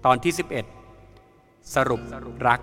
ตอนที่11สรุปรัก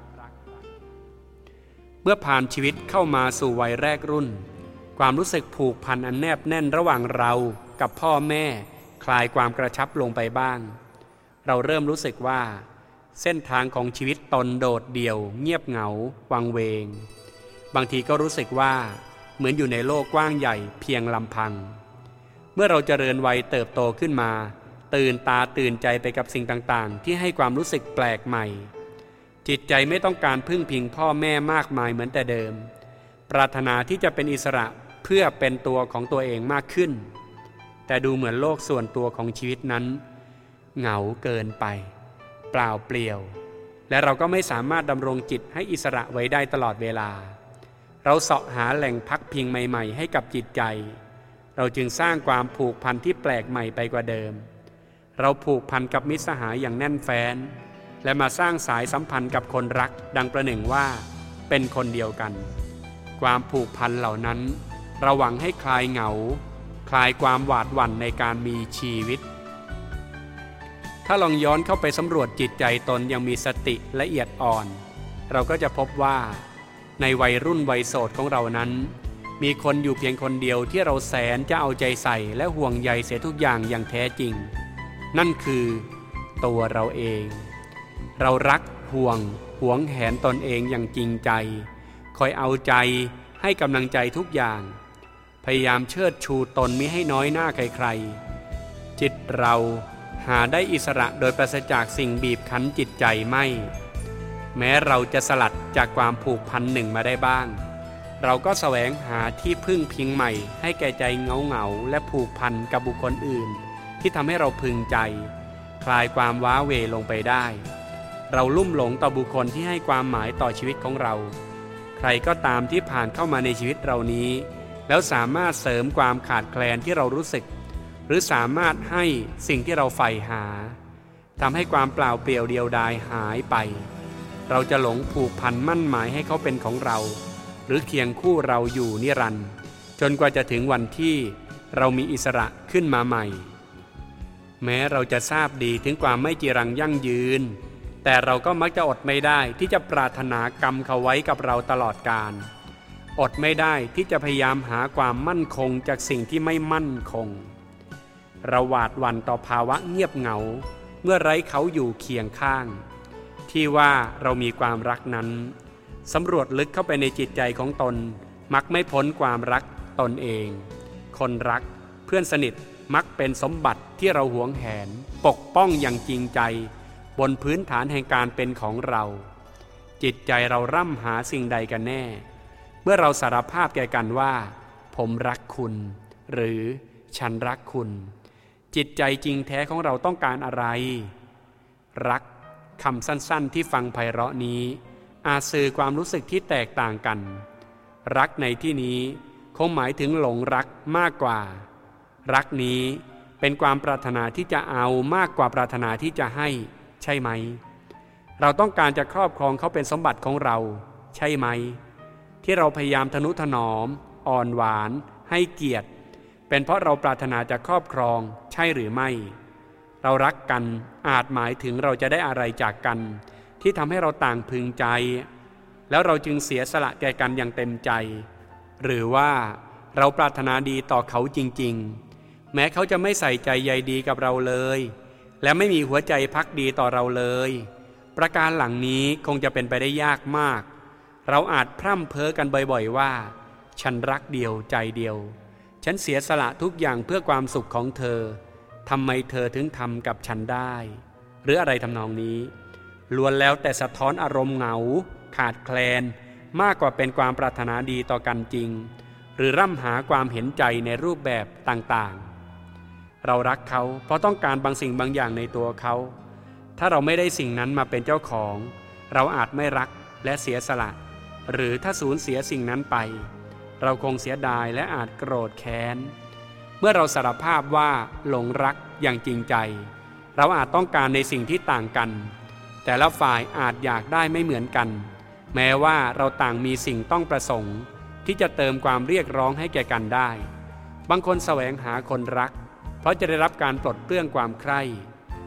เมื่อผ่านชีวิตเข้ามาสู่วัยแรกรุ่นความรู้สึกผูกพันอันแนบแน่นระหว่างเรากับพ่อแม่คลายความกระชับลงไปบ้างเราเริ่มรู้สึกว่าเส้นทางของชีวิตตนโดดเดี่ยวเงียบเหงาวังเวงบางทีก็รู้สึกว่าเหมือนอยู่ในโลกกว้างใหญ่เพียงลำพังเมื่อเราเจริญวัยเติบโตขึ้นมาตื่นตาตื่นใจไปกับสิ่งต่างๆที่ให้ความรู้สึกแปลกใหม่จิตใจไม่ต้องการพึ่งพิงพ่อแม่มากมายเหมือนแต่เดิมปรารถนาที่จะเป็นอิสระเพื่อเป็นตัวของตัวเองมากขึ้นแต่ดูเหมือนโลกส่วนตัวของชีวิตนั้นเหงาเกินไปเปล่าเปลี่ยวและเราก็ไม่สามารถดำรงจิตให้อิสระไว้ได้ตลอดเวลาเราเสาะหาแหล่งพักพิงใหม่ๆให้กับจิตใจเราจึงสร้างความผูกพันที่แปลกใหม่ไปกว่าเดิมเราผูกพันกับมิตรสหายอย่างแน่นแฟ้นและมาสร้างสายสัมพันธ์กับคนรักดังประหนึ่งว่าเป็นคนเดียวกันความผูกพันเหล่านั้นเราหวังให้คลายเหงาคลายความหวาดหวั่นในการมีชีวิตถ้าลองย้อนเข้าไปสำรวจจิตใจตนยังมีสติละเอียดอ่อนเราก็จะพบว่าในวัยรุ่นวัยโสดของเรานั้นมีคนอยู่เพียงคนเดียวที่เราแสนจะเอาใจใส่และห่วงใยเสียทุกอย่างอย่างแท้จริงนั่นคือตัวเราเองเรารักห่วงหวงแหนตนเองอย่างจริงใจคอยเอาใจให้กำลังใจทุกอย่างพยายามเชิดชูตนมิให้น้อยหน้าใครๆจิตเราหาได้อิสระโดยปราศจากสิ่งบีบคั้นจิตใจไม่แม้เราจะสลัดจากความผูกพันหนึ่งมาได้บ้างเราก็แสวงหาที่พึ่งพิงใหม่ให้แก่ใจเหงาๆและผูกพันกับบุคคลอื่นที่ทำให้เราพึงใจคลายความว้าเหวลงไปได้เราลุ่มหลงต่อบุคคลที่ให้ความหมายต่อชีวิตของเราใครก็ตามที่ผ่านเข้ามาในชีวิตเรานี้แล้วสามารถเสริมความขาดแคลนที่เรารู้สึกหรือสามารถให้สิ่งที่เราใฝ่หาทำให้ความเปล่าเปลี่ยวเดียวดายหายไปเราจะหลงผูกพันมั่นหมายให้เขาเป็นของเราหรือเคียงคู่เราอยู่นิรันดร์จนกว่าจะถึงวันที่เรามีอิสระขึ้นมาใหม่แม้เราจะทราบดีถึงความไม่จีรังยั่งยืนแต่เราก็มักจะอดไม่ได้ที่จะปรารถนากรรมเขาไว้กับเราตลอดกาลอดไม่ได้ที่จะพยายามหาความมั่นคงจากสิ่งที่ไม่มั่นคงเราหวาดหวั่นต่อภาวะเงียบเหงาเมื่อไร้เขาอยู่เคียงข้างที่ว่าเรามีความรักนั้นสำรวจลึกเข้าไปในจิตใจของตนมักไม่พ้นความรักตนเองคนรักเพื่อนสนิทมักเป็นสมบัติที่เราหวงแหนปกป้องอย่างจริงใจบนพื้นฐานแห่งการเป็นของเราจิตใจเราร่ำหาสิ่งใดกันแน่เมื่อเราสารภาพแก่กันว่าผมรักคุณหรือฉันรักคุณจิตใจจริงแท้ของเราต้องการอะไรรักคำสั้นๆที่ฟังไพเราะนี้อาจสื่อความรู้สึกที่แตกต่างกันรักในที่นี้คงหมายถึงหลงรักมากกว่ารักนี้เป็นความปรารถนาที่จะเอามากกว่าปรารถนาที่จะให้ใช่ไหมเราต้องการจะครอบครองเขาเป็นสมบัติของเราใช่ไหมที่เราพยายามทนุถนอมอ่อนหวานให้เกียรติเป็นเพราะเราปรารถนาจะครอบครองใช่หรือไม่เรารักกันอาจหมายถึงเราจะได้อะไรจากกันที่ทำให้เราต่างพึงใจแล้วเราจึงเสียสละแก่กันอย่างเต็มใจหรือว่าเราปรารถนาดีต่อเขาจริงๆแม้เขาจะไม่ใส่ใจใยดีกับเราเลยและไม่มีหัวใจภักดีต่อเราเลยประการหลังนี้คงจะเป็นไปได้ยากมากเราอาจพร่ำเพ้อกันบ่อยๆว่าฉันรักเดียวใจเดียวฉันเสียสละทุกอย่างเพื่อความสุขของเธอทำไมเธอถึงทำกับฉันได้หรืออะไรทำนองนี้ล้วนแล้วแต่สะท้อนอารมณ์เหงาขาดแคลนมากกว่าเป็นความปรารถนาดีต่อกันจริงหรือร่ำหาความเห็นใจในรูปแบบต่างๆเรารักเขาเพราะต้องการบางสิ่งบางอย่างในตัวเขาถ้าเราไม่ได้สิ่งนั้นมาเป็นเจ้าของเราอาจไม่รักและเสียสละหรือถ้าสูญเสียสิ่งนั้นไปเราคงเสียดายและอาจโกรธแค้นเมื่อเราสารภาพว่าหลงรักอย่างจริงใจเราอาจต้องการในสิ่งที่ต่างกันแต่ละฝ่ายอาจอยากได้ไม่เหมือนกันแม้ว่าเราต่างมีสิ่งต้องประสงค์ที่จะเติมความเรียกร้องให้แก่กันได้บางคนแสวงหาคนรักเพราะจะได้รับการปลดเปลื้องความใคร่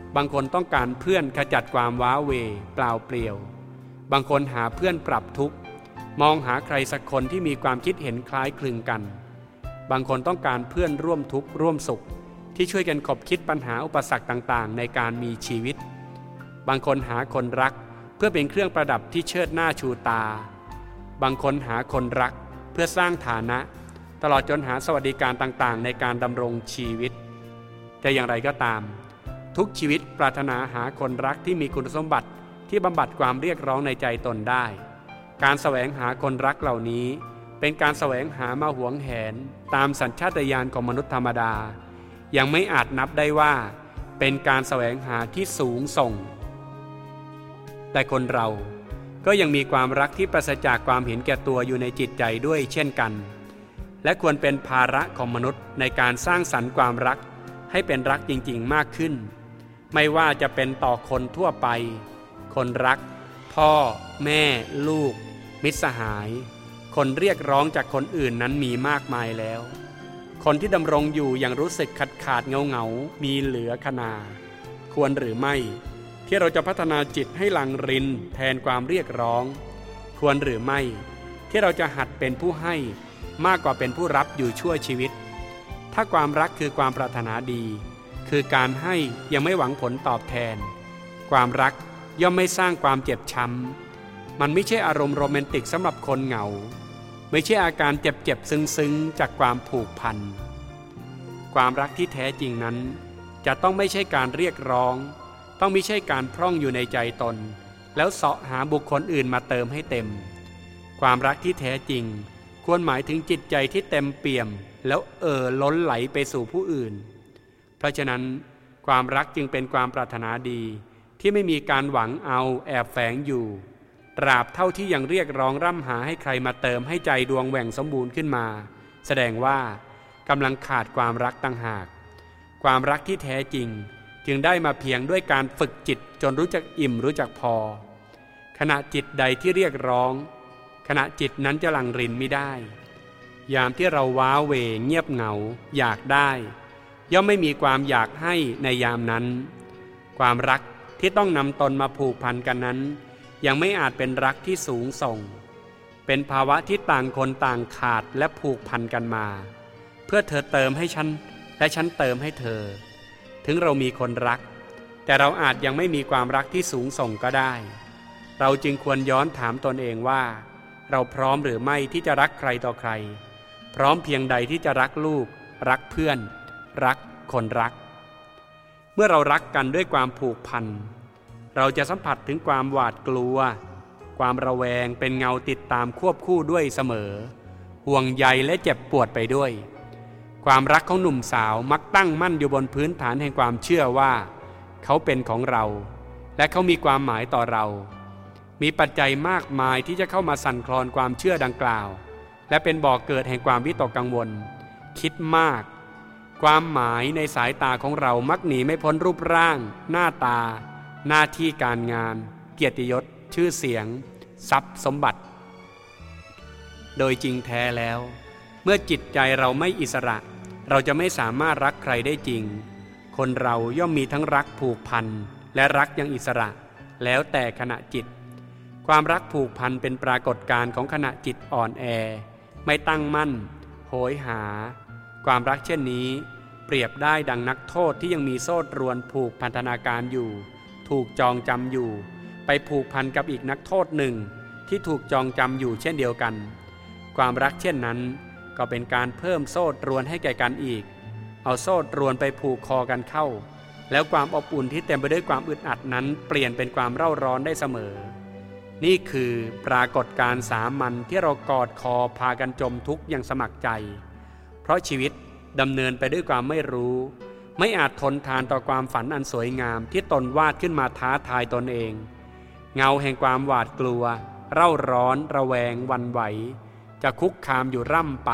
บางคนต้องการเพื่อนขจัดความว้าเหวเปล่าเปลี่ยวบางคนหาเพื่อนปรับทุกข์มองหาใครสักคนที่มีความคิดเห็นคล้ายคลึงกันบางคนต้องการเพื่อนร่วมทุกข์ร่วมสุขที่ช่วยกันขบคิดปัญหาอุปสรรคต่างๆในการมีชีวิตบางคนหาคนรักเพื่อเป็นเครื่องประดับที่เชิดหน้าชูตาบางคนหาคนรักเพื่อสร้างฐานะตลอดจนหาสวัสดิการต่างๆในการดำรงชีวิตแต่อย่างไรก็ตามทุกชีวิตปรารถนาหาคนรักที่มีคุณสมบัติที่บำบัดความเรียกร้องในใจตนได้การแสวงหาคนรักเหล่านี้เป็นการแสวงหามาหวงแหนตามสัญชาตญาณของมนุษย์ธรรมดายังไม่อาจนับได้ว่าเป็นการแสวงหาที่สูงส่งแต่คนเราก็ยังมีความรักที่ปราศจากความเห็นแก่ตัวอยู่ในจิตใจด้วยเช่นกันและควรเป็นภาระของมนุษย์ในการสร้างสรรค์ความรักให้เป็นรักจริงๆมากขึ้นไม่ว่าจะเป็นต่อคนทั่วไปคนรักพ่อแม่ลูกมิตรสหายคนเรียกร้องจากคนอื่นนั้นมีมากมายแล้วคนที่ดำรงอยู่อย่างรู้สึกขาดเงามีเหลือขนาควรหรือไม่ที่เราจะพัฒนาจิตให้หลั่งรินแทนความเรียกร้องควรหรือไม่ที่เราจะหัดเป็นผู้ให้มากกว่าเป็นผู้รับอยู่ชั่วชีวิตถ้าความรักคือความปรารถนาดีคือการให้ยังไม่หวังผลตอบแทนความรักย่อมไม่สร้างความเจ็บช้ำมันไม่ใช่อารมณ์โรแมนติกสำหรับคนเหงาไม่ใช่อาการเจ็บซึ้งจากความผูกพันความรักที่แท้จริงนั้นจะต้องไม่ใช่การเรียกร้องต้องไม่ใช่การพร่องอยู่ในใจตนแล้วเสาะหาบุคคลอื่นมาเติมให้เต็มความรักที่แท้จริงควรหมายถึงจิตใจที่เต็มเปี่ยมแล้วล้นไหลไปสู่ผู้อื่นเพราะฉะนั้นความรักจึงเป็นความปรารถนาดีที่ไม่มีการหวังเอาแอบแฝงอยู่ตราบเท่าที่ยังเรียกร้องร่ำหาให้ใครมาเติมให้ใจดวงแหว่งสมบูรณ์ขึ้นมาแสดงว่ากำลังขาดความรักต่างหากความรักที่แท้จริงจึงได้มาเพียงด้วยการฝึกจิตจนรู้จักอิ่มรู้จักพอขณะจิตใดที่เรียกร้องขณะจิตนั้นจะหลั่งรินไม่ได้ยามที่เราว้าเหวเงียบเหงาอยากได้ย่อมไม่มีความอยากให้ในยามนั้นความรักที่ต้องนำตนมาผูกพันกันนั้นยังไม่อาจเป็นรักที่สูงส่งเป็นภาวะที่ต่างคนต่างขาดและผูกพันกันมาเพื่อเธอเติมให้ฉันและฉันเติมให้เธอถึงเรามีคนรักแต่เราอาจยังไม่มีความรักที่สูงส่งก็ได้เราจึงควรย้อนถามตนเองว่าเราพร้อมหรือไม่ที่จะรักใครต่อใครพร้อมเพียงใดที่จะรักลูกรักเพื่อนรักคนรักเมื่อเรารักกันด้วยความผูกพันเราจะสัมผัสถึงความหวาดกลัวความระแวงเป็นเงาติดตามควบคู่ด้วยเสมอห่วงใยและเจ็บปวดไปด้วยความรักของหนุ่มสาวมักตั้งมั่นอยู่บนพื้นฐานแห่งความเชื่อว่าเขาเป็นของเราและเขามีความหมายต่อเรามีปัจจัยมากมายที่จะเข้ามาสั่นคลอนความเชื่อดังกล่าวและเป็นบ่อกเกิดแห่งความวิตกกังวลคิดมากความหมายในสายตาของเรามักหนีไม่พ้นรูปร่างหน้าตาหน้าที่การงานเกียรติยศชื่อเสียงทรัพย์สมบัติโดยจริงแท้แล้วเมื่อจิตใจเราไม่อิสระเราจะไม่สามารถรักใครได้จริงคนเราย่อมมีทั้งรักผูกพันและรักอย่างอิสระแล้วแต่ขณะจิตความรักผูกพันเป็นปรากฏการณ์ของขณะจิตอ่อนแอไม่ตั้งมั่นโหยหาความรักเช่นนี้เปรียบได้ดังนักโทษที่ยังมีโซ่ตรวนผูกพันธนาการอยู่ถูกจองจำอยู่ไปผูกพันกับอีกนักโทษหนึ่งที่ถูกจองจำอยู่เช่นเดียวกันความรักเช่นนั้นก็เป็นการเพิ่มโซ่ตรวนให้แก่กันอีกเอาโซ่ตรวนไปผูกคอกันเข้าแล้วความอบอุ่นที่เต็มไปด้วยความอึดอัดนั้นเปลี่ยนเป็นความเร่าร้อนได้เสมอนี่คือปรากฏการณ์สามัญที่เรากอดคอพากันจมทุกข์อย่างสมัครใจเพราะชีวิตดำเนินไปด้วยความไม่รู้ไม่อาจทนทานต่อความฝันอันสวยงามที่ตนวาดขึ้นมาท้าทายตนเองเงาแห่งความหวาดกลัวเร่าร้อนระแวงหวั่นไหวจะคุกคามอยู่ร่ำไป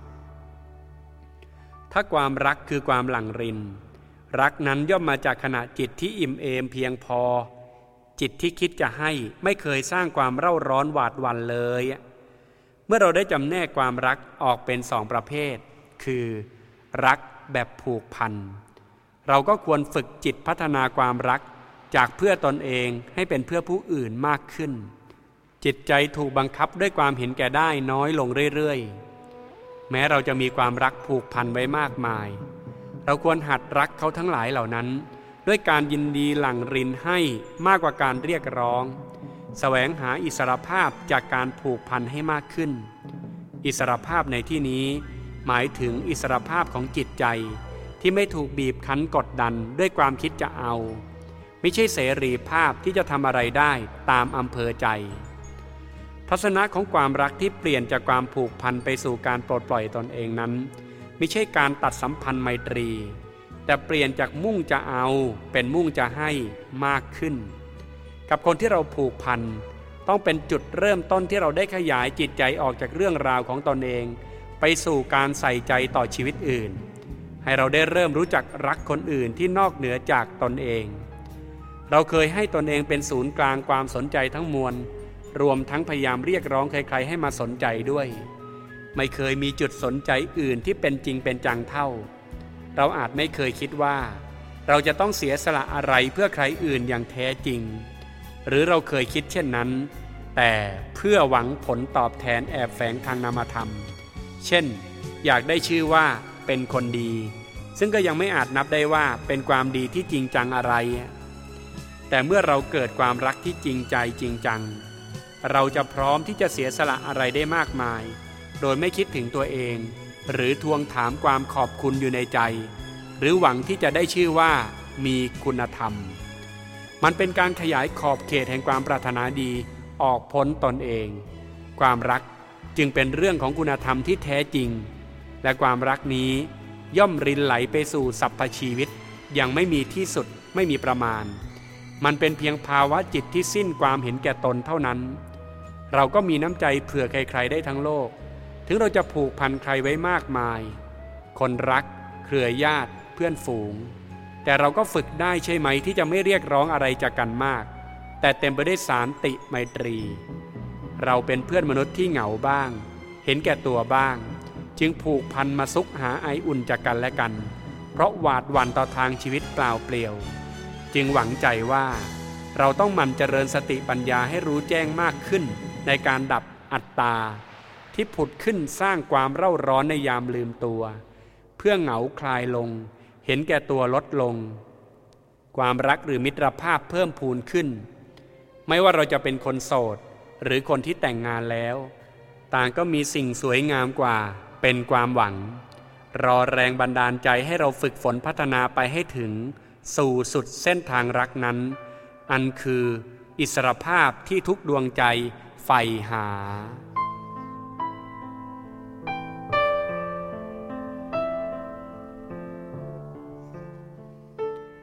ถ้าความรักคือความหลั่งรินรักนั้นย่อมมาจากขณะจิตที่อิ่มเอมเพียงพอจิตที่คิดจะให้ไม่เคยสร้างความเร่าร้อนหวาดหวั่นเลยเมื่อเราได้จำแนกความรักออกเป็นสองประเภทคือรักแบบผูกพันเราก็ควรฝึกจิตพัฒนาความรักจากเพื่อตนเองให้เป็นเพื่อผู้อื่นมากขึ้นจิตใจถูกบังคับด้วยความเห็นแก่ได้น้อยลงเรื่อยๆแม้เราจะมีความรักผูกพันไว้มากมายเราควรหัดรักเขาทั้งหลายเหล่านั้นด้วยการยินดีหลั่งรินให้มากกว่าการเรียกร้องแสวงหาอิสรภาพจากการผูกพันให้มากขึ้นอิสรภาพในที่นี้หมายถึงอิสรภาพของจิตใจที่ไม่ถูกบีบคั้นกดดันด้วยความคิดจะเอาไม่ใช่เสรีภาพที่จะทำอะไรได้ตามอำเภอใจทัศนะของความรักที่เปลี่ยนจากความผูกพันไปสู่การปลดปล่อยตนเองนั้นไม่ใช่การตัดสัมพันธ์ไมตรีแต่เปลี่ยนจากมุ่งจะเอาเป็นมุ่งจะให้มากขึ้นกับคนที่เราผูกพันต้องเป็นจุดเริ่มต้นที่เราได้ขยายจิตใจออกจากเรื่องราวของตนเองไปสู่การใส่ใจต่อชีวิตอื่นให้เราได้เริ่มรู้จักรักคนอื่นที่นอกเหนือจากตนเองเราเคยให้ตนเองเป็นศูนย์กลางความสนใจทั้งมวลรวมทั้งพยายามเรียกร้องใครๆให้มาสนใจด้วยไม่เคยมีจุดสนใจอื่นที่เป็นจริงเป็นจังเท่าเราอาจไม่เคยคิดว่าเราจะต้องเสียสละอะไรเพื่อใครอื่นอย่างแท้จริงหรือเราเคยคิดเช่นนั้นแต่เพื่อหวังผลตอบแทนแอบแฝงทางนามธรรมเช่นอยากได้ชื่อว่าเป็นคนดีซึ่งก็ยังไม่อาจนับได้ว่าเป็นความดีที่จริงจังอะไรแต่เมื่อเราเกิดความรักที่จริงใจจริงจังเราจะพร้อมที่จะเสียสละอะไรได้มากมายโดยไม่คิดถึงตัวเองหรือทวงถามความขอบคุณอยู่ในใจหรือหวังที่จะได้ชื่อว่ามีคุณธรรมมันเป็นการขยายขอบเขตแห่งความปรารถนาดีออกพ้นตนเองความรักจึงเป็นเรื่องของคุณธรรมที่แท้จริงและความรักนี้ย่อมรินไหลไปสู่สรรพชีวิตอย่างไม่มีที่สุดไม่มีประมาณมันเป็นเพียงภาวะจิตที่สิ้นความเห็นแก่ตนเท่านั้นเราก็มีน้ำใจเผื่อใครๆได้ทั้งโลกถึงเราจะผูกพันใครไว้มากมายคนรักเครือญาติเพื่อนฝูงแต่เราก็ฝึกได้ใช่ไหมที่จะไม่เรียกร้องอะไรจากกันมากแต่เต็มไปด้วยสันติไมตรีเราเป็นเพื่อนมนุษย์ที่เหงาบ้างเห็นแก่ตัวบ้างจึงผูกพันมาซุกหาไออุ่นจากกันและกันเพราะหวาดหวั่นต่อทางชีวิตเปล่าเปลี่ยวจึงหวังใจว่าเราต้องหมั่นเจริญสติปัญญาให้รู้แจ้งมากขึ้นในการดับอัตตาที่ผุดขึ้นสร้างความเร่าร้อนในยามลืมตัวเพื่อเหงาคลายลงเห็นแก่ตัวลดลงความรักหรือมิตรภาพเพิ่มพูนขึ้นไม่ว่าเราจะเป็นคนโสดหรือคนที่แต่งงานแล้วต่างก็มีสิ่งสวยงามกว่าเป็นความหวังรอแรงบันดาลใจให้เราฝึกฝนพัฒนาไปให้ถึงสู่สุดเส้นทางรักนั้นอันคืออิสรภาพที่ทุกดวงใจใฝ่หา